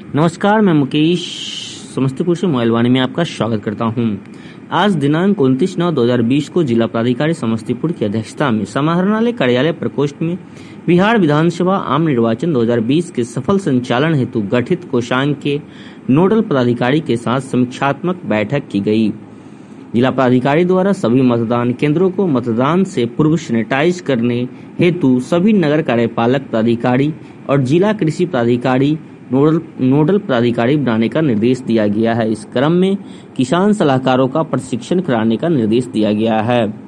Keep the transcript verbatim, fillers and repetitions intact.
नमस्कार, मैं मुकेश समस्तीपुर से मोबाइल वाणी में आपका स्वागत करता हूं। आज दिनांक उनतीस नौ दो हजार बीस को जिला पदाधिकारी समस्तीपुर की अध्यक्षता में समाहरणालय कार्यालय प्रकोष्ठ में बिहार विधानसभा आम निर्वाचन दो हजार बीस के सफल संचालन हेतु गठित कोषांग के नोडल पदाधिकारी के साथ समीक्षात्मक बैठक की गई। जिला पदाधिकारी द्वारा सभी मतदान केंद्रों को मतदान से पूर्व सैनिटाइज करने हेतु सभी नगर कार्यपालक पदाधिकारी और जिला कृषि पदाधिकारी नोडल नोडल पदाधिकारी बनाने का निर्देश दिया गया है। इस क्रम में किसान सलाहकारों का प्रशिक्षण कराने का निर्देश दिया गया है।